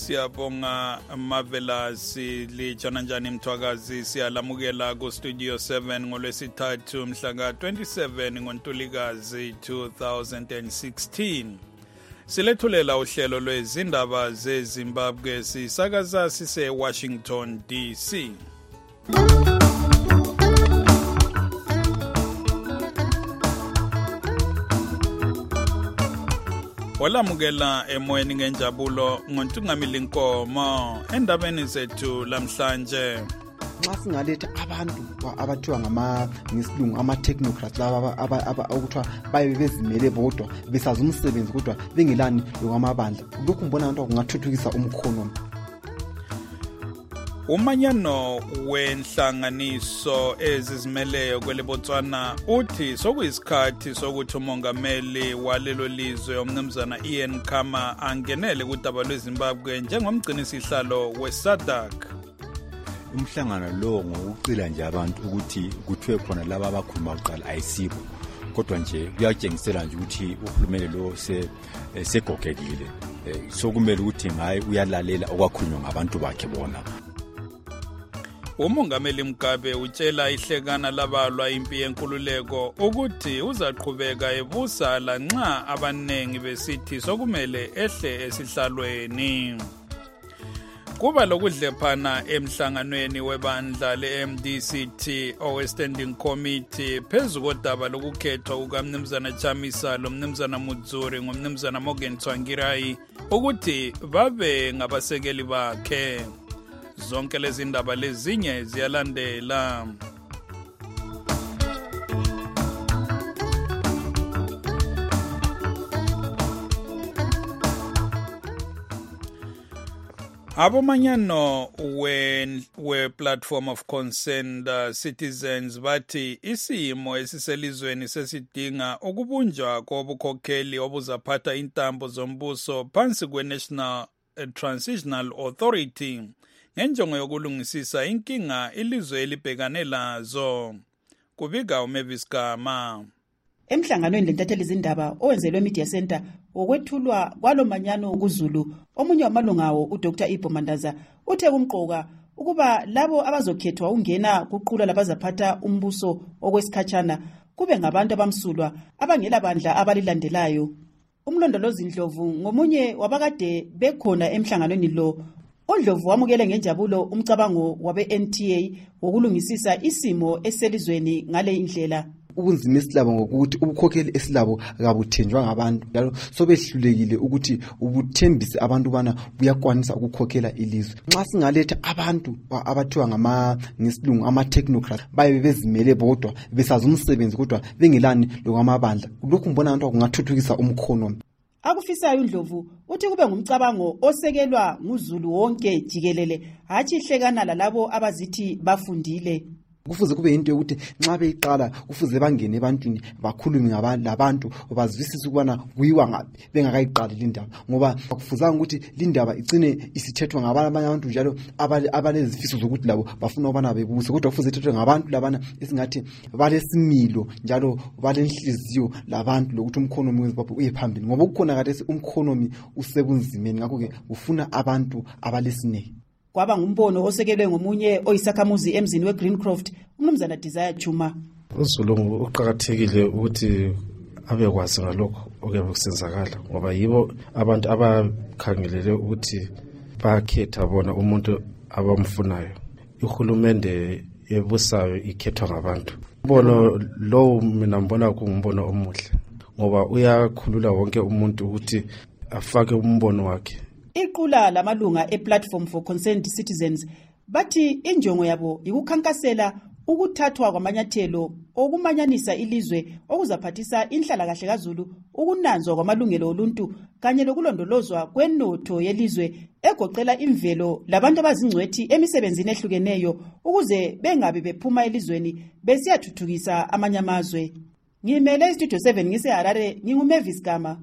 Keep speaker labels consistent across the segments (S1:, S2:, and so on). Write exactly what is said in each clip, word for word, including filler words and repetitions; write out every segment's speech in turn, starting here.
S1: siyabonga Marvelous lijana njani mthwakazi siyalamukela ku Studio seven ngolwesithathu mhla ka twenty-seven ngoNtulikazi two thousand sixteen. Silethulela uhlelo lwezindaba zeZimbabwe sisakaza sise Washington D C. Olamukela emoyeni ngenjabulo ngontungamili inkomo endabeni zethu lamhlanje.
S2: Nxa singaletha abantu abathiwa ngama ngesilungu ama technocrats laba abakuthiwa baye bezimele bodwa besazi umsebenzi kodwa bengelani lokwamabandla, lokhu ngibona abantu kungathuthukisa umkhono.
S1: Umanyano wenhlanganiso ezizimeleyo kwele Botswana uthi sokuyisikhathi sokuthi umongameli walelo lizwe umnumzana Ian Khama angenele kudaba lweZimbabwe njengomgcinisihlalo weSADC.
S3: Umhlangano lo ngokucila nje abantu ukuthi kuthiwe khona laba abakhuluma uqala ayisibo, kodwa nje kuyatshengisela nje ukuthi uhulumeni lo se segogekile, sokumele ukuthi ngaye uyalalela okwakhulunywa ngabantu bakhe bona.
S1: Umongameli Mugabe utshela ihlekana labalwa impi yenkululeko ukuthi uzaqhubeka ebusa lanxa abanengi besithi sokumele ehle esihlalweni. Kuba lokudlephana emhlanganweni webandla le-M D C T Standing Committee phezu kodaba lokukhethwa kukaMnumzana Chamisa loMnumzana Mudzuri ngumnumzana Morgan Tsvangirai ukuthi babe ngabasekeli bakhe. Zonke lezi ndaba lezinye ziyalandela. Abomanyano we we platform of concerned uh, citizens bathi isimo esiselizweni sesidinga ukubunjwa kobukhokheli obuzaphatha intambo zombuso phansi kwe-National Transitional Authority ngenjongo yokulungisisa inkinga ilizwe elibhekane lazo. Kubika uMavis Gama.
S4: Emhlanganweni lentatheli izindaba owenzelwe Media Center okwethulwa kwalomanyano kuZulu, omunye wamalungawo uDr Ibo Mandaza uthe kumqoka ukuba labo abazokhethwa ungena kuqula labazaphatha umbuso okwesikhatshana kube ngabantu abamsulwa abangela bandla abalilandelayo. Umlondolozi Ndlovu ngomunye wabakade bekhona emhlanganweni lo. uNdlovu wamukele ngenjabulo umcabango wabe-N T A wokulungisisa isimo eselizweni ngale indlela.
S2: Ubunzima esilabo ngokuthi ubukhokheli esilabo akabuthenjwa ngabantu, njalo sobehlulekile ukuthi ubuthembise abantu bana buyakwanisa ukukhokhela ilizwe. Nxa singaletha abantu abathiwa ngama ngesilungu ama technocrats baye bezimele bodwa besazi umsebenzi kodwa bengelani lokwamabandla, lokhu ngibona abantu kungathuthukisa umkhono.
S4: Akufisayo uNdlovu uthi kube ngumcabango osekelwa nguZulu wonke jikelele, hathi ihlekana lalabo abazithi bafundile.
S2: Kufuze kube into yokuthi nxa beyiqala kufuze bangene ebantwini bakhulume ngabantu bazwisise ukubana kuyiwa ngapi bengakayiqali lindaba, ngoba kufuzanga ukuthi lindaba igcine isithethwa ngabanye abantu njalo abalezifiso zokuthi labo bafuna ukubana bebuse, kodwa kufuze ithethwe ngabantu labana esingathi balesimilo njalo balenhliziyo labantu lokuthi umkhonomi weZimbabwe uye phambili, ngoba ukukhona kade umkhonomi usebunzimeni. Ngakho-ke ufuna abantu abalesineke.
S4: Kwaba ngumbono osekelwe ngomunye oyisakhamuzi emzini weGreencroft, umnumzana Desire Juma.
S5: uZulu uqhakathekile ukuthi abekwazi ngalokho okuyabe kusenzakala, ngoba yibo abantu abakhangelele ukuthi bakhetha bona umuntu abamfunayo. Uhulumende yebusayo ikhethwa ngabantu. Umbono lo mina ngibona kungumbono omuhle, ngoba uyakhulula wonke umuntu ukuthi afake umbono wakhe.
S4: Iqula lamalunga ePlatform for Concerned Citizens bathi injongo yabo ikukhankasela ukuthathwa kwamanyathelo okumanyanisa ilizwe okuzaphathisa inhlalakahle kaZulu, ukunanzwa kwamalungelo oluntu kanye lokulondolozwa kwenotho yelizwe egoqela imvelo labantu abazingcwethi emisebenzini ehlukeneyo ukuze bengabe bephuma elizweni besiyathuthukisa amanye amazwe. Ngimele iStudio seven ngiseHarare, nginguMavis Gama.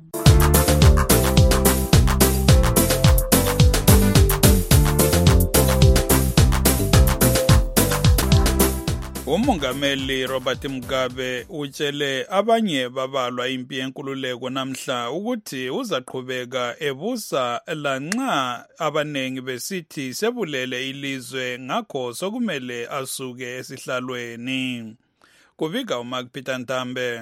S1: Umongameli Robert Mugabe utshele abanye babalwa impi yenkululeko namhla ukuthi uzaqhubeka ebusa lanxa abanengi besithi sebulele ilizwe ngakho sokumele asuke esihlalweni. Kubika uMark Peter Ntambe.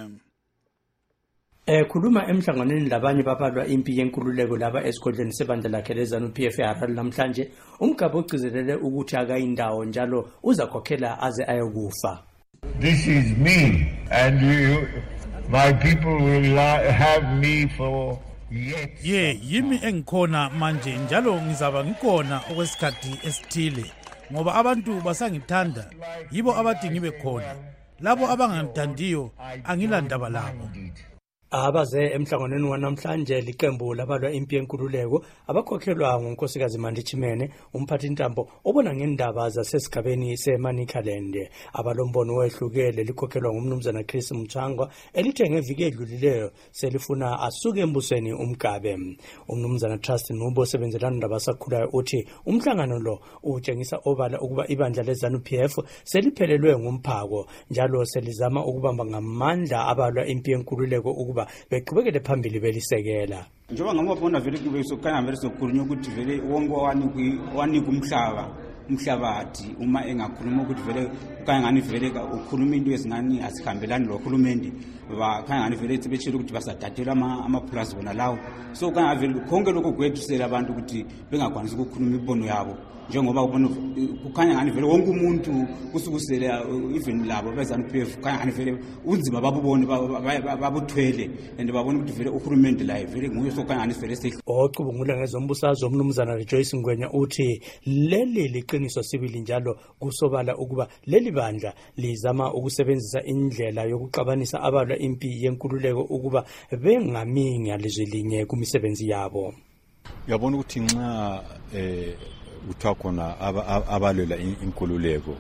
S6: Ekhuluma emhlanganweni labanye babalwa impi yenkululeko laba esigodleni sebandla lakhe leZANU-P F eHarare namhlanje, uMgabe ugcizelele ukuthi akayindawo njalo uzakhokhela aze ayokufa.
S7: This is me and you, my people will have me for yet.
S8: Ye yimi engikhona manje njalo ngizaba ngikhona okwesikhathi esithile ngoba abantu basangithanda yibo abadingi bekhona, labo abangangithandiyo angilandaba labo.
S6: Abaze emhlanganweni wanamhlanje liqembu labalwa impi yenkululeko abakhokhelwa ngunkosikazi Mandi Chimene, umphathi ntambo obona ngendaba zasesigabeni seManicaland. Abalombono wehlukele likhokhelwa ngumnumzana Chris Mchangwa elithe ngeviki edlulileyo selifuna asuke embusweni uMgabe. Umnumzana Trust Nubo osebenzelana nabasakhulayo uthi umhlangano lo utshengisa obala ukuba ibandla leZANU-P F seliphelelwe ngumphako njalo selizama ukubamba ngamandla abalwa impi yenkululeko ukuba beqhubekele phambili belisekela.
S9: Njengoba ngamabona vele kube sokhanya vele sokhulunywa ukuthi vele wonke wani wani kumhlaba umhlabathi uma engakhuluma ukuthi vele kanye ngani vele ukhuluma into ezingani asikhambelani lokhulumende bakhanya ngani vele sebetshela ukuthi basadatela ama amaplus bona lawo. So kanye vele konke lokho gwethusela abantu ukuthi bengakwanisi ukukhuluma ibono yabo njengoba ubona kukhanya ngani vele wonke umuntu kusukusela even labo beZANU-P F kanya ngani vele unzima babubone babuthwele and babona ukuthi vele ukhulumende la vele nguye so kanya ngani vele sehle.
S6: Ocubungula ngezombusazwe umnumzana Rejoice Ngwenya uthi leli liqiniso sibili njalo kusobala ukuba leli bandla lizama ukusebenzisa indlela yokuxabanisa abalwa impi yenkululeko ukuba bengaminga lizwelinye kumisebenzi yabo.
S3: Uyabona ukuthi nxa eh uthiwa khona abalwela inkululeko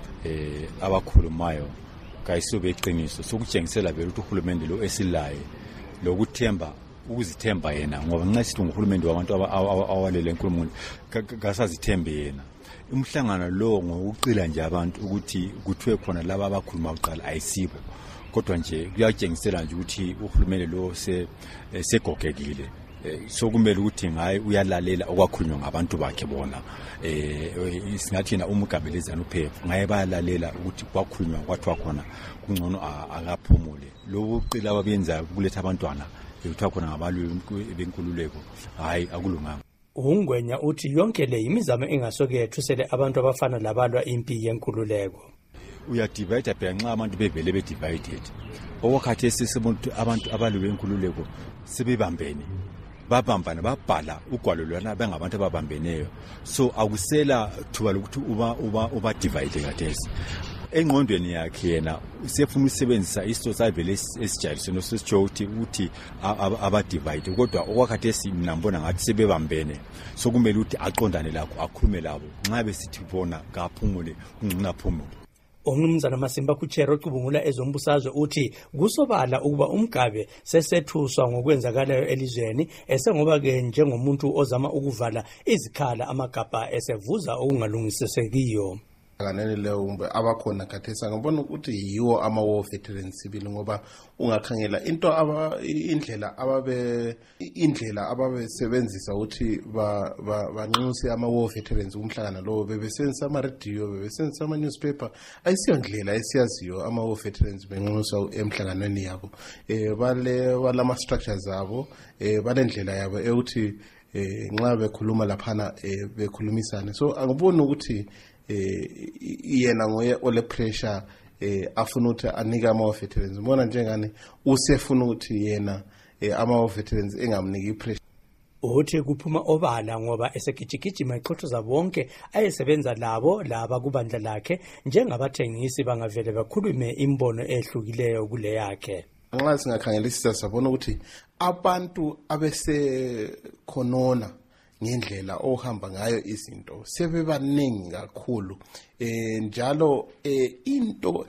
S3: eh abakhulumayo kayisube iqiniso sokutshengisela vele ukuthi uhulumende lo esilaye lokuthemba ukuzithemba yena ngoba nxa sithi uhulumende wabantu awalela inkulumo kasazithembe yena. Umhlangano lo ngokuqila nje abantu ukuthi kuthiwe khona laba abakhuluma uqala ayisibo, kodwa nje kuyatshengisela nje ukuthi uhulumende lo se segogekile. So kumele ukuthi ngaye uyalalela okwakhulunywa ngabantu bakhe bona eh singathi na uMgabe leZANU-P F ngaye bayalalela ukuthi kwakhulunywa kwathiwa khona kungcono akaphumule. Lo uqila ababenza ukuletha abantwana ekuthiwa khona ngabalwe benkululeko hayi akulunganga.
S6: Ungwenya uthi yonke le imizamo engasoke yethusele abantu abafana labalwa impi yenkululeko.
S3: Uyadivide phela nxa abantu bevele be divided okwathi sesibontu abantu abalwe benkululeko sebebambene babambana babhala ugwalo lwana bengabantu ababambeneyo, so akusela thuba lokuthi uba uba uba divide kathesi. Engqondweni yakhe yena sefuna usebenzisa isto savele esijayiswe nositsho ukuthi uthi aba divide, kodwa okwakhathesi mina ngibona ngathi sebebambene, so kumele ukuthi aqondane lakho akhulume labo nxa besithi bona kaphumule ungcina phumule.
S6: Umnumzana Masimba Kuchero ocubungula ezombusazwe uthi kusobala ukuba uMgabe sesethuswa ngokwenzakalayo elizweni esengoba ke njengomuntu ozama ukuvala izikhala amagabha esevuza okungalungisisekiyo.
S5: Kanene le umbe abakhona khathesa ngibona ukuthi yiwo ama war veterans sibili ngoba ungakhangela into aba indlela ababe indlela ababesebenzisa ukuthi ba banxuse ama war veterans umhlangano lo bebesebenzisa ama radio bebesebenzisa ama newspaper ayisiyo ndlela esiyaziyo ama war veterans benxusa emhlanganweni yabo eh bale balama structures zabo eh balendlela yabo ukuthi eh nxa bekhuluma laphana eh bekhulumisana, so angiboni ukuthi eh yena ngoye ole pressure eh afuna ukuthi anika ama veterans. Mbona njengani usefuna ukuthi yena ama veterans engamniki pressure.
S6: Uthi kuphuma obala ngoba esegijigijima iqhothoza bonke ayesebenza labo laba kubandla lakhe njengabathengisi bangavele bakhulume imbono ehlukileyo kule yakhe.
S5: Nxa singakhangelisisa sabona ukuthi abantu abese khonona ngendlela ohamba ngayo izinto sebebaningi kakhulu eh njalo eh into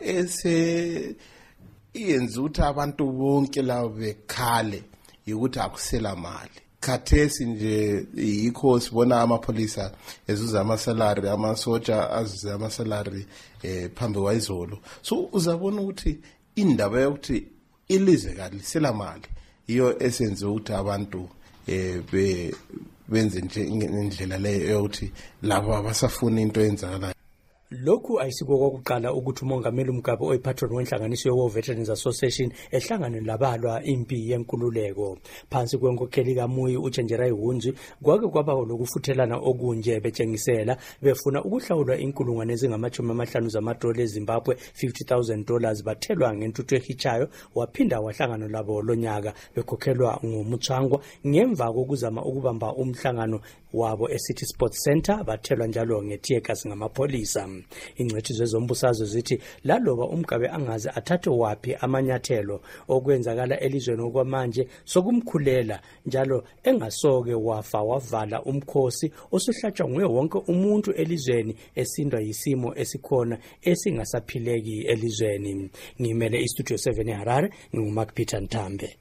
S5: ese iyenza ukuthi abantu bonke labo bekhale ukuthi akusela mali.
S10: khathesi nje yikho sibona amapholisa ezuza amasalary amasoja azuza amasalary eh phambi kwayizolo. So uzabona ukuthi indaba yokuthi ilizwe kalisela mali iyo esenze ukuthi abantu eh be benze nje indlela leyo yokuthi labo abasafuna into eyenzakalayo.
S6: Lokhu ayisiko kokuqala ukuthi umongameli uMgabe oyiphatron wenhlanganiso ye-War Veterans Association ehlangane labalwa impi yenkululeko phansi kwenkokheli kaMuyi uChenjerai Hunzi kwake kwaba lokufuthelana okunje betshengisela befuna ukuhlawulwa inkulungwane ezingamachumi amahlanu zamadola eZimbabwe fifty thousand dollars bathelwa ngentuthu ehichayo waphinda wahlangana labo lonyaka bekhokhelwa ngoMutsangwa ngemva kokuzama ukubamba umhlangano wabo eCity Sports Center bathelwa njalo ngethiyegas ngamapolisa. Ingcwethi zezombusazwe zithi laloba uMgabe angaze athathe wapi amanyathelo okwenzakala elizweni okwamanje sokumkhulela njalo engasoke wafa wavala umkhosi osuhlatshwa nguye wonke umuntu elizweni esindwa yisimo esikhona esingasaphileki elizweni. Ngimele iStudio seven eHarare nguMark Peter Ntambe.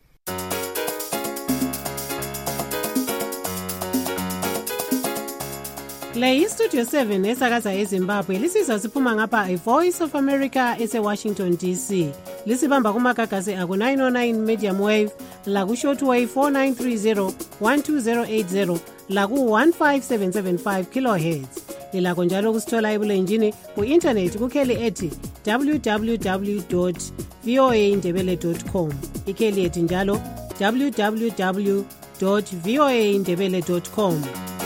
S11: Le iStudio seven esakaza eZimbabwe lisizwa siphuma ngapha iVoice of America ese-Washington D C. Lisibamba kumagagasi aku nine oh nine medium wave, laku shortwave four nine three zero, one two zero eight zero, laku one five seven seven five kilohertz. Lilakho njalo kusithola ebulenjini ku-internet kukheli ethi w w w dot v o a ndebele dot com. Ikheli ethi njalo w w w dot v o a ndebele dot com.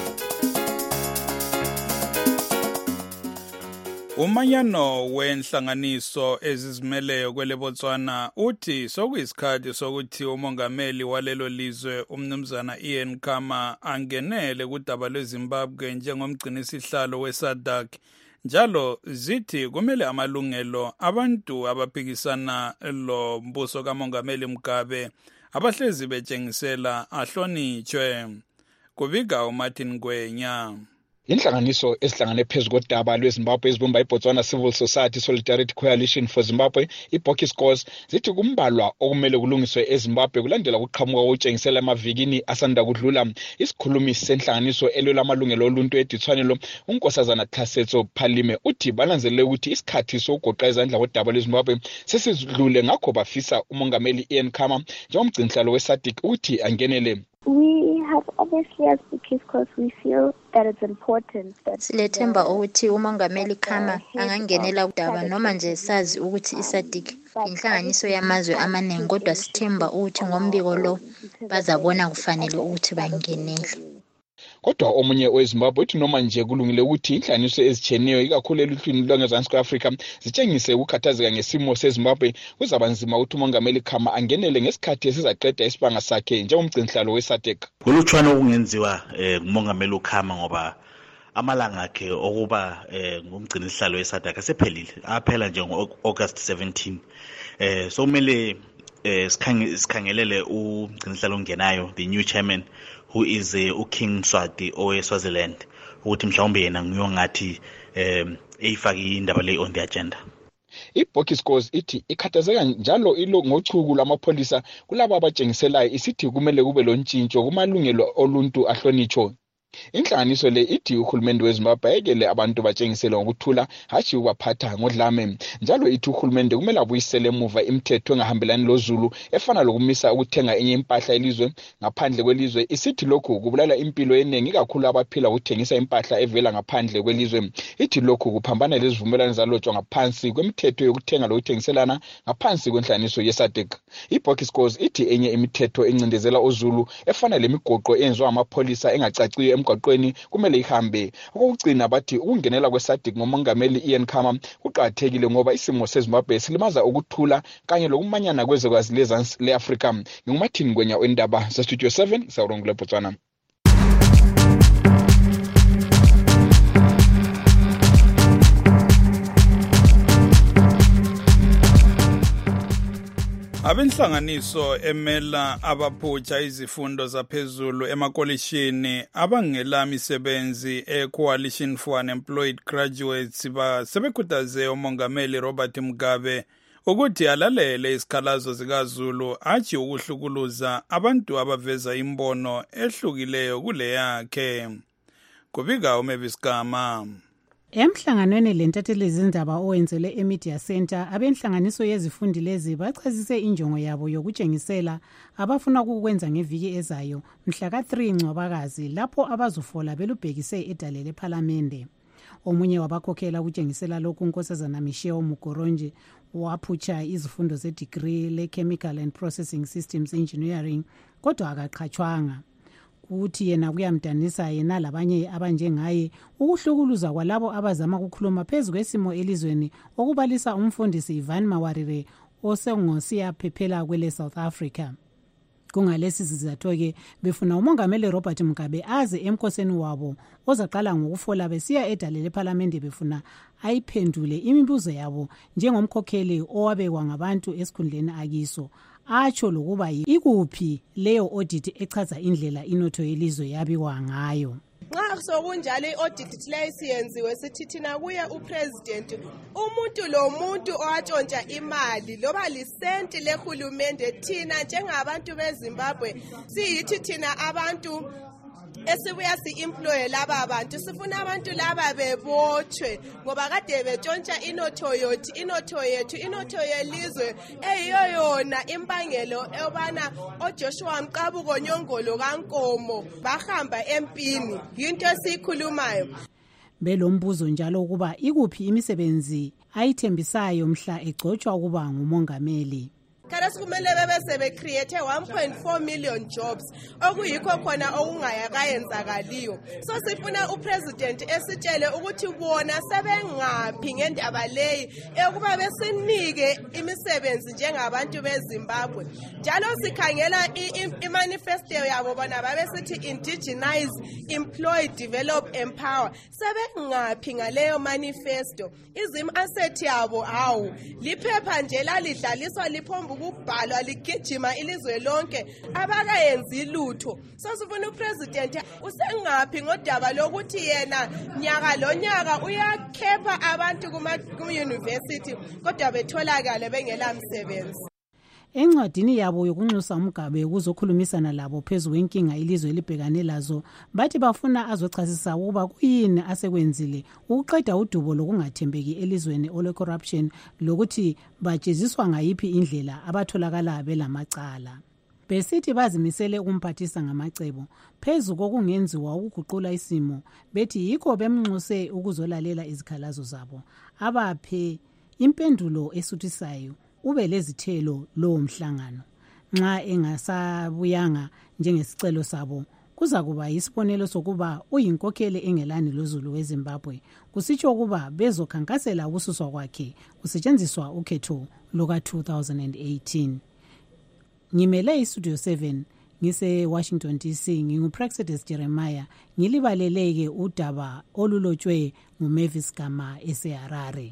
S1: Umanyano wenhlanganiso ezizimeleyo kwele Botswana uthi sokuyisikhathi sokuthi umongameli walelo lizwe umnumzana Ian Khama angenele kudaba lweZimbabwe njengomgcinisihlalo weSADC. Njalo zithi kumele amalungelo abantu abaphikisana lo mbuso kamongameli Mugabe abahlezi betshengisela ahlonitshwe. Kubika uMartin Gwenya.
S12: Inhlanganiso esihlangane phezu kodaba lweZimbabwe ezibumba iBotswana Civil Society Solidarity Coalition for Zimbabwe iBokis Cause zithi kumbalwa okumele kulungiswe eZimbabwe kulandela ukuqhamuka kokutshengisela emavikini asanda kudlula. Isikhulumi senhlanganiso elwela amalungelo oluntu eDithwanelo uNkosazana Hlasetso Phalime uthi balanzelele ukuthi isikhathi sokugoqa izandla kodaba lweZimbabwe sesidlule ngakho bafisa umongameli Ian Khama njengomgcinisihlalo weSADC uthi angenele.
S13: We have obviously as Bokis Cause we feel that it's important that
S14: silethemba ukuthi umongameli Khama angangenela udaba noma nje sazi ukuthi iSADC inhlanganiso yamazwe amaningi kodwa sithemba ukuthi ngombiko lo bazabona kufanele ukuthi bangenele.
S12: Kodwa omunye weZimbabwe uthi noma nje kulungile ukuthi inhlanganiso ezitsheneyo ikakhulu eluhlwini lwangezansi kweAfrika zitshengise ukukhathazeka ngesimo seZimbabwe kuzaba nzima ukuthi umongameli Khama angenele ngesikhathi esizaqeda isibanga sakhe njengomgcinisihlalo weSADC.
S15: Kulutshwana okungenziwa ngumongameli uKhama ngoba amalanga akhe okuba ngumgcinisihlalo weSADC asephelile aphela nje ngo-August seventeen. Eh so kumele sikhangelele umgcinisihlalo ongenayo the new chairman who is uh, uKing Mswati oweSwaziland ukuthi mhlawumbe yena ngiyongathi um eyifaki indaba le on the agenda.
S12: iBokis Cause ithi ikhathazeka njalo ilo ngochuku lwamapholisa kulabo abatshengiselayo isithi kumele kube lontshintsho kumalungelo oluntu ahlonitshwe. Inhlanganiso le ithi uhulumende weZimbabwe ayekele abantu batshengisele ngokuthula hashi ukubaphatha ngodlame. Njalo ithi uhulumende kumele abuyisele emuva imithetho engahambelani loZulu efana lokumisa ukuthenga enye impahla elizwe ngaphandle kwelizwe. Isithi lokhu kubulala impilo eningi kakhulu abaphila ukuthengisa impahla evela ngaphandle kwelizwe. Ithi lokhu kuphambana lezivumelwano zalotshwa ngaphansi kwemithetho yokuthenga lokuthengiselana ngaphansi kwenhlanganiso yeSADC. iBokis Cause ithi enye imithetho encindezela oZulu efana lemigoqo eyenziwa amapholisa engacaciyo emgwaqweni kumele ihambe. Okugcina bathi ukungenela kweSADC ngomongameli Ian Khama kuqhathekile ngoba isimo seZimbabwe silimaza ukuthula kanye lokumanyana kwezwekazi lezansi leAfrika. NginguMartin Gwenya wendaba seStudio seven Sawurongule Botswana.
S1: Abenhlanganiso emela abaphutsha izifundo zaphezulu emakolishini abangela misebenzi eCoalition for Unemployed Graduates ba sebekhuthaze umongameli Robert Mugabe ukuthi alalele isikhalazo zikaZulu athi ukuhlukuluza abantu abaveza imbono ehlukileyo kule yakhe. Kubika uMavis Gama.
S11: Emhlanganweni lentathelezindaba owenzelwe eMedia Center, abenhlanganiso yezifundi lezi bachazise injongo yabo yokutshengisela abafuna ukukwenza ngeviki ezayo mhla ka three Ncwabakazi lapho abazofola belubhekise edale lePhalamende. Omunye wabakhokhela ukutshengisela lokhu uNkosazana Michelle Mugoronji waphutsha izifundo ze-degree le-Chemical and Processing Systems Engineering kodwa akaqhatshwanga. Uthi yena kuyamdanisa yena labanye abanjengaye ukuhlukuluza kwalabo abazama ukukhuluma phezu kwesimo elizweni okubalisa umfundisi Ivan Mawarire osengosiya phephela kwele South Africa. Kungalesi sizatho-ke befuna umongameli Robert Mugabe aze emkhosini wabo ozaqala ngokufola besiya edale lePhalamende befuna ayiphendule imibuzo yabo njengomkhokheli owabekwa ngabantu esikhundleni akiso. Atsho lokuba ikuphi leyo audit echaza indlela inotho yelizwe yabiwa ngayo.
S16: Nxa sokunjalo i-audit leyo siyenziwe sithi thina kuye upresident umuntu lo muntu owatshontsha imali loba lisenti lehulumende thina njengabantu beZimbabwe siyithi thina abantu esibuya si-employe laba bantu sifuna abantu laba bebotshwe ngoba kade betshontsha inotho yethu inotho yethu inotho yelizwe eyiyo yona imbangelo ebana oJoshua Mqabuko Nyongolo kaNkomo bahamba empini yinto esikhulumayo.
S11: Belombuzo njalo ukuba ikuphi imisebenzi ayithembisayo mhla egcotshwa ukuba ngumongameli.
S16: Kala sikumele bebese becreate one point four million jobs okuyikho khona okungayakayenzakaliyo. So sifuna upresident esitshele ukuthi bona sebengaphi ngendaba leyi ekuba besinike imisebenzi njengabantu beZimbabwe. Njalo sikhangela imanifesto yabo bona babesithi indigenize, employ, develop, empower. Sebengaphi ngaleyo manifesto? Izim asset yabo hawu liphepha nje lalidlaliswa liphomba ukubhalwa ligijima ilizwe lonke abakayenzi lutho. So sifuna upresident usengaphi ngodaba lokuthi yena nyaka lo nyaka uyakhepha abantu kuma university kodwa betholakala bengela msebenzi.
S11: Encwadini yabo yokunxusa uMugabe ukuzokhulumisana labo phezu kwenkinga ilizwe libhekane lazo bathi bafuna azochasisa ukuba kuyini asekwenzile ukuqeda udubo lokungathembeki elizweni ole corruption lokuthi bajeziswa ngayiphi indlela abatholakala belamacala. Besithi bazimisele ukumphathisa ngamacebo phezu kokungenziwa ukuguqula isimo bethi yikho bemnxuse ukuzolalela izikhalazo zabo abaphe impendulo esuthisayo ube lezithelo lo mhlangano. Nxa engasabuyanga njengesicelo sabo kuza kuba isibonelo sokuba uyinkokheli engelani loZulu weZimbabwe kusitsho ukuba bezokhankasela ubususwa kwakhe kusetshenziswa ukhetho loka two thousand eighteen. Ngimele iStudio seven ngise Washington D C nginguPraxedis Jeremiah ngilibaleleke udaba olulotshwe nguMavis Gama eseHarare.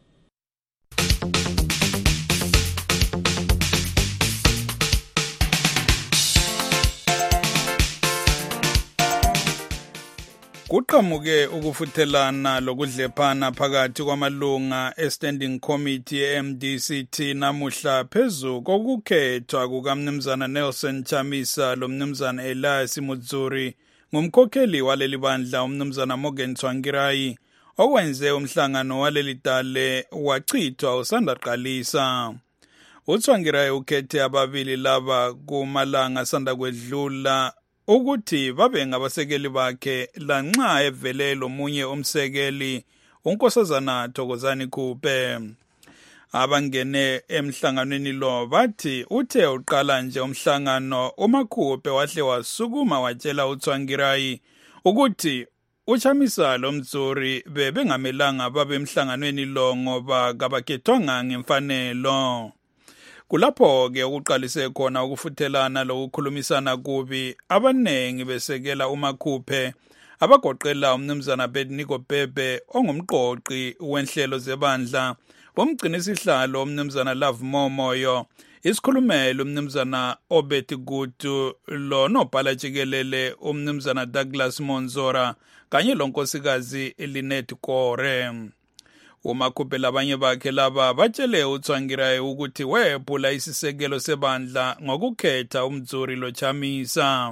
S1: Kuqhamuke ukufuthelana lokudlephana phakathi kwamalunga e-Standing Committee e-M D C T namuhla phezu kokukhethwa kukaMnumzana Nelson Chamisa loMnumzana Elias Mudzuri ngumkhokheli waleli bandla uMnumzana Morgan Tsvangirai okwenze umhlangano waleli dale wachithwa usanda qalisa. uTsvangirai ukhethe ababili laba kumalanga sanda kwedlula ukuthi babe ngabasekeli bakhe lanxa evele lomunye umsekeli uNkosazana Thokozani Khuphe. Abangene emhlanganweni lo bathi uthe uqala nje umhlangano uMakhuphe wahle wasukuma watshela uTsvangirai ukuthi uChamisa lo Mudzuri bebengamelanga babe emhlanganweni lo ngoba kabakhethwanga ngemfanelo. Kulapho ke ukuqalise khona ukufuthelana lokukhulumisana kubi abanengi besekela uMakhuphe abagoqela uMnumzana Bedniko Bhebhe ongumqoqi wenhlelo zebandla, umgcinisihlalo uMnumzana Love Momoyo, isikhulumelo uMnumzana Obed Gutu lo nobhala jikelele uMnumzana Douglas Monzora kanye lonkosikazi Lynette Kore. uMakhuphe labanye bakhe laba batshele uTsvangirai ukuthi wephula isisekelo sebandla ngokukhetha uMzuri loChamisa.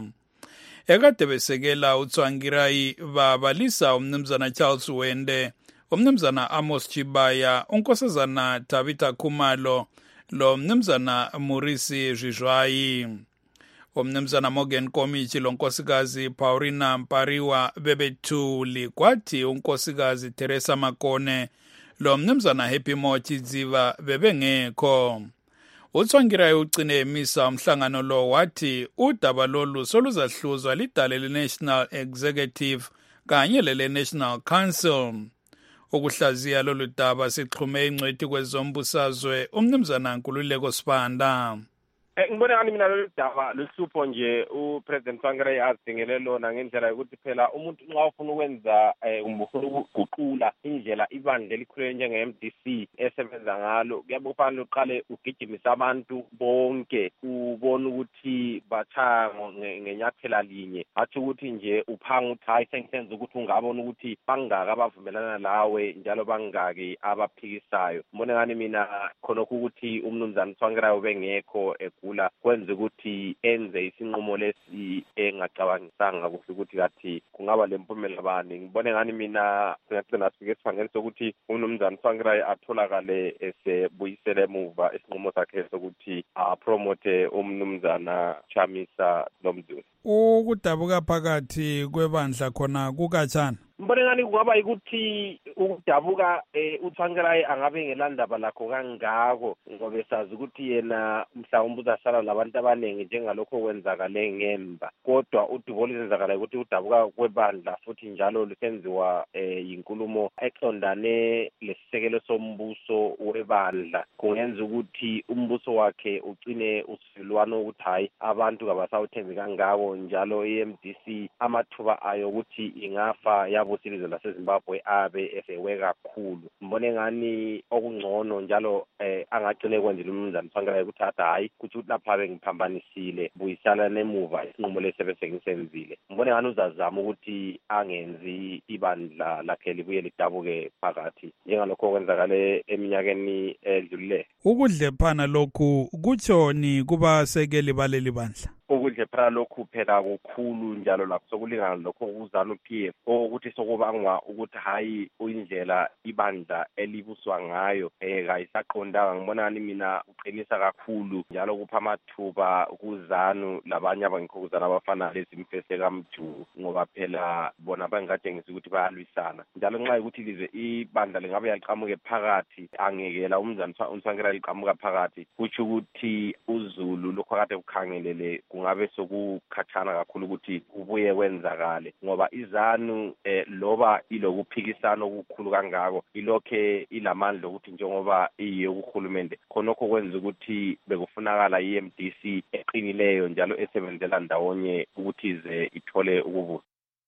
S1: Ekade besekela uTsvangirai babalisa umnumzana Charles Wende, umnumzana Amos Chibaya, unkosazana Tabitha Khumalo, lo mnumzana Murisi Zhizhwayi. Umnumzana Morgan Komichi lonkosikazi Paulina Mpariwa bebethuli, kwathi unkosikazi Teresa Makone lo mnumzana Happy Mochi Dziva bebengekho. uTsvangirai ugcine emisa umhlangano lo wathi udaba lolu soluzahluzwa lidale le-National Executive kanye lele-National Council. Ukuhlaziya lolu daba sixhume ingcwethi kwezombusazwe umnumzana Nkululeko Sibanda.
S17: Ngibona ngani mina lolu daba luhlupho nje uPresident Tsvangirai azidingele lona ngendlela yokuthi phela umuntu nxa ufuna ukwenza ufuna ukuguqula indlela ibandla elikhulele njenge-M D C esebenza ngalo, kuyabe kufanele uqale ugijimisa abantu bonke ubone ukuthi bathaya ngenyathela linye, athi ukuthi nje uphanga ukuthi hayi sengisenza ukuthi ungabona ukuthi bangaki abavumelana lawe njalo bangaki abaphikisayo. Ngibona ngani mina khonokho ukuthi umnumzana Tsvangirai ubengekho gula kwenza ukuthi enze isinqumo lesi engacabangisanga kuhle ukuthi kathi kungaba lempumela bani. Ngibone ngani mina ngiyacina sifike esifangeni sokuthi umnumzana Tsvangirai atholakale esebuyisele emuva isinqumo sakhe sokuthi apromote umnumzana Chamisa noMzuri.
S1: Ukudabuka phakathi kwebandla khona kukatshana.
S17: Ngibone ngani kungaba ukuthi ukudabuka uTsvangirai angabe ngelandaba lakho kangako, ngoba esazi ukuthi yena mhlawumbe uzasala labantu abaningi njengalokho kwenzakale ngemba. Kodwa udubo lenzakala ukuthi udabuka kwebandla futhi njalo lusenziwa yinkulumo eqondane lesisekelo sombuso webandla, kungenza ukuthi umbuso wakhe ugcine usilwana ukuthi hayi abantu kabasawuthembi kangako, njalo i-M D C amathuba ayo ukuthi ingafa yabo silizwe laseZimbabwe abe efewe kakhulu. Mbone ngani okungcono njalo eh angagcine kwenzile umnumzana Tsvangirai ukuthi hayi kuthi lapha bengiphambanisile buyisala nemuva isinqumo lesebese ngisenzile. Mbone ngani uzazama ukuthi angenzi ibandla lakhe libuye lidabuke phakathi njengalokho kwenzakale eminyakeni edlule.
S1: Ukudlephana lokhu kutshoni kubasekeli baleli bandla?
S17: Ukudlephana lokhu phela kukhulu njalo lakho sokulingana lokho uzana uPie ukuthi sokubangwa ukuthi hayi indlela ibandla elibuswa ngayo eh kayisaqondanga. Ngibonani mina uqinisa kakhulu njalo kupha amathuba ukuzana labanye abangikhokuzana abafana lezimfese kaMju, ngoba phela bona bangatshengisa ukuthi bayalwisana njalo nxa ukuthi lize ibandla lingabe yaqhamuke phakathi angekela umzana uTsvangirai liqhamuka phakathi, kuthi ukuthi uZulu lokho kade ukhangelele kungabe sokukhathana kakhulu ukuthi kubuye kwenzakale, ngoba izanu eh, loba ilokuphikisana okukhulu kangako ilokhe ilamandla ukuthi njengoba iyokuhulumende khonokho kwenza ukuthi bekufunakala i-M D C eqinileyo njalo esebenzela ndawonye ukuthi ize ithole ukubusa.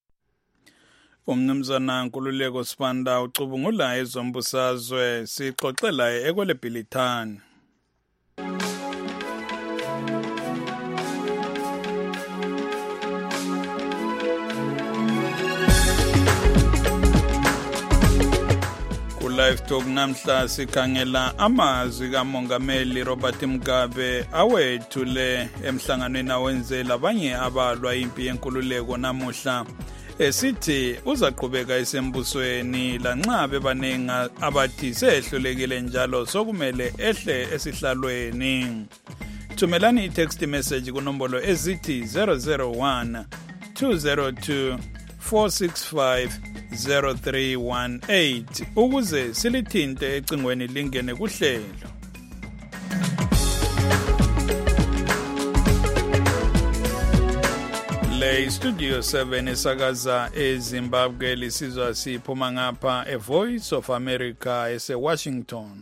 S1: Umnumzana Nkululeko Sibanda ucubungula ezombusazwe, sixoxela ekwele Bhilithani. Live Talk namhla sikhangela amazwi kaMongameli Robert Mugabe awethule emhlanganweni awenze labanye abalwa impi yenkululeko namuhla, esithi uzaqhubeka esembusweni lanxa bebaningi abathi sehlulekile njalo sokumele ehle esihlalweni. Thumelani i-text message kunombolo ezithi zero zero one two zero two four six five zero three one eight ukuze silithinte ecingweni lingene kuhlelo. Le Studio seven esakaza eZimbabwe lisizwa siphuma ngapha eVoice of America ese-Washington.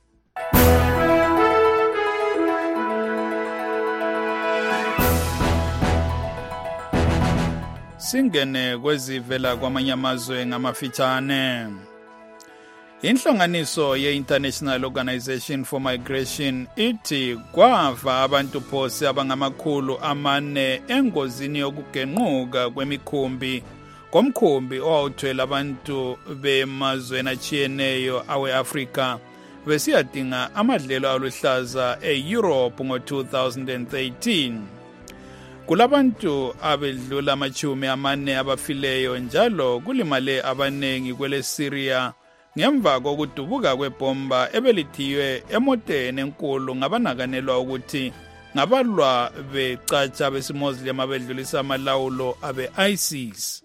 S1: Singene kwezivela kwamanye amazwe ngamafitshane. Inhlanganiso ye-International Organization for Migration ithi kwafa abantu phose abangamakhulu amane engozini yokugenquka kwemikhumbi komkhumbi owawuthwele abantu bemazweni achiyeneyo awe-Afrika besiyadinga amadlelo aluhlaza e-Europe ngo-two thousand thirteen. Kulabantu abedlula amachumi amane abafileyo njalo kulimale abanengi kwele Syria ngemva kokudubuka kwebomba ebelithiywe emoteni enkulu ngabanakanelwa ukuthi ngabalwa becatsha besimozilem abedlulisa amalawulo abe-ISIS.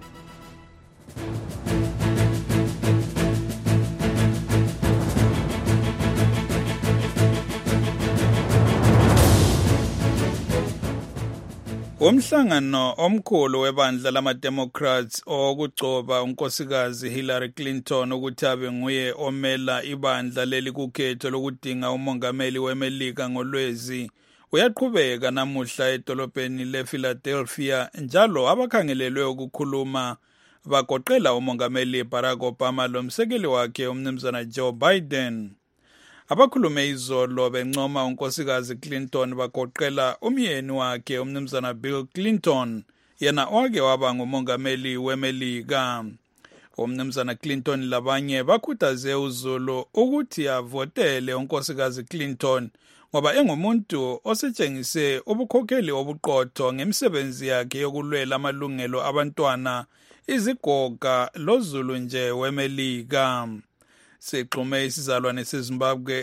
S1: Umhlangano omkhulu webandla lama-Democrats okugcoba unkosikazi Hillary Clinton ukuthi abe nguye omela ibandla leli kukhetho lokudinga umongameli weMelika ngolwezi uyaqhubeka namuhla edolobheni lePhiladelphia njalo abakhangelelwe ukukhuluma bagoqela umongameli Barack Obama lomsekeli wakhe umnumzana Joe Biden. Abakhulume izolo bencoma unkosikazi Clinton bagoqela umyeni wakhe umnumzana Bill Clinton yena owake waba ngumongameli weMelika. Umnumzana Clinton labanye bakhuthaze uZulu ukuthi avotele unkosikazi Clinton ngoba engumuntu osetshengise ubukhokheli obuqotho ngemisebenzi yakhe yokulwela amalungelo abantwana, izigoga loZulu nje weMelika. Sexhume isizalwane seZimbabwe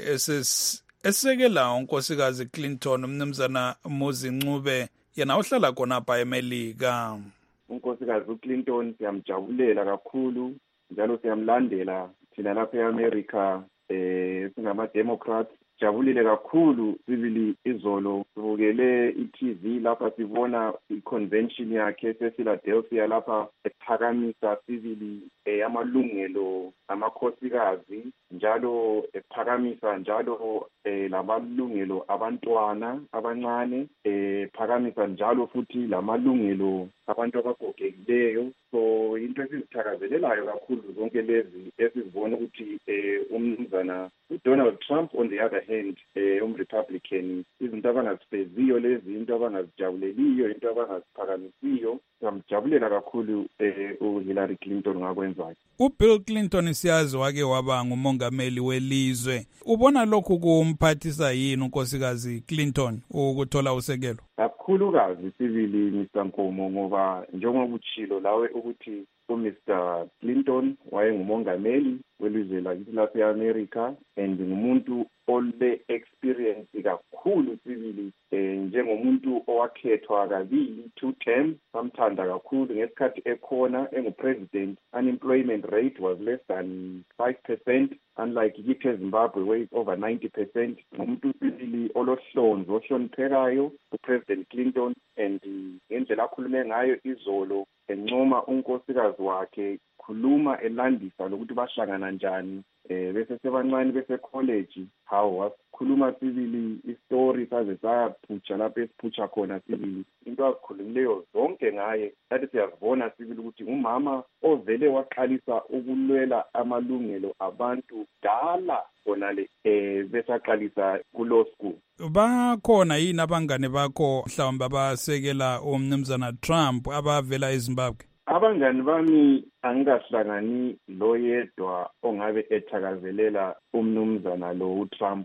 S1: esekela unkosikazi Clinton umnumzana Muzi Ncube yena ohlala khonapha eMelika.
S18: Unkosikazi uClinton siyamjabulela kakhulu njalo siyamlandela thina lapha eAmerica eh singama-Democrats. Jabulile kakhulu sibili izolo sibukele i-T V lapha sibona i-convention yakhe esePhiladelphia lapha ephakamisa sibili amalungelo amakhosikazi njalo ephakamisa njalo lamalungelo abantwana abancane ephakamisa njalo futhi lamalungelo abantu abagogekileyo. So into esizithakazelelayo kakhulu zonke lezi esizibona ukuthi umnumzana uDonald Trump on the other hand umRepublican izinto abangazifeziyo lezi into abangazijabuleliyo into abangaziphakamisiyo siyamjabulela kakhulu uHillary Clinton ngakwenzayo.
S1: uBill Clinton siyazi wake waba ngumongameli welizwe. Ubona lokhu kumphathisa yini unkosikazi Clinton ukuthola usekelo?
S18: Kakhulukazi sibili Mister Nkomo ngoba njengoba utshilo lawe ukuthi uMister Clinton wayengumongameli welizwe lakithi lapha eAmerica and ngumuntu ole experience kakhulu sibili njengomuntu owakhethwa kabili two terms. Samthanda kakhulu ngesikhathi ekhona engupresident unemployment rate was less than five percent unlike kithi eZimbabwe where it's over ninety percent. Ngumuntu sibili olohlonzo ohloniphekayo uPresident Clinton and ngendlela akhulume ngayo izolo encoma unkosikazi wakhe khuluma elandisa lokuthi bahlangana njani eh bese sebancane bese college how wasikhuluma sibili istory saze saphutsha lapho esiphutsha khona sibili into azikhulumileyo zonke ngaye lathi siyazibona sibili ukuthi umama ovele waqalisa ukulwela amalungelo abantu dala khonale eh besaqalisa kulo school.
S1: Bakhona yini abangane bakho mhlawumbe abasekela umnumzana Trump abavela eZimbabwe?
S18: Abangani bami angikahlangani lo yedwa ongabe ethakazelela umnumzana lo uTrump.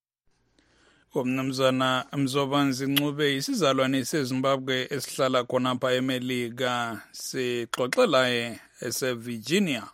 S1: Umnumzana Mzobanzi Ncube isizalwane seZimbabwe esihlala khonapha eMelika sixoxelaye eseVirginia.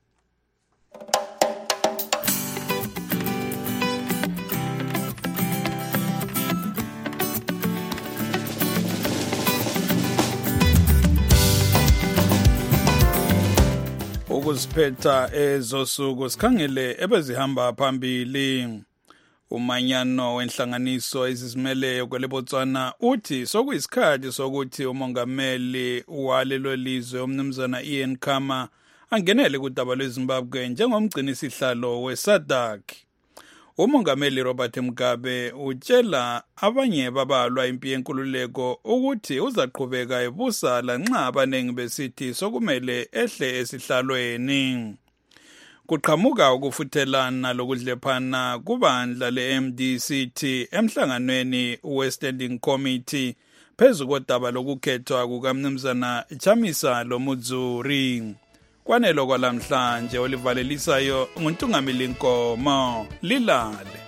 S1: Ukuziphetha ezosuku sikhangele ebezihamba phambili. Umanyano wenhlanganiso ezizimeleyo kweleBotswana uthi sokuyisikhathi sokuthi umongameli walelo lizwe umnumzana Ian Khama angenele kudaba lweZimbabwe njengomgcini sihlalo weSADC. Umongameli Robert Mugabe utshela abanye babalwa impi yenkululeko ukuthi uzaqhubeka ebusa lanxa abanengi besithi sokumele ehle esihlalweni. Kuqhamuka ukufuthelana lokudlephana kubandla le-M D C T emhlanganweni we-Standing Committee phezu kodaba lokukhethwa kukamnumzana Chamisa Lomudzuri. Kwanelo kwalamhlanje olivalelisayo nguNtungamili Nkomo Lilale.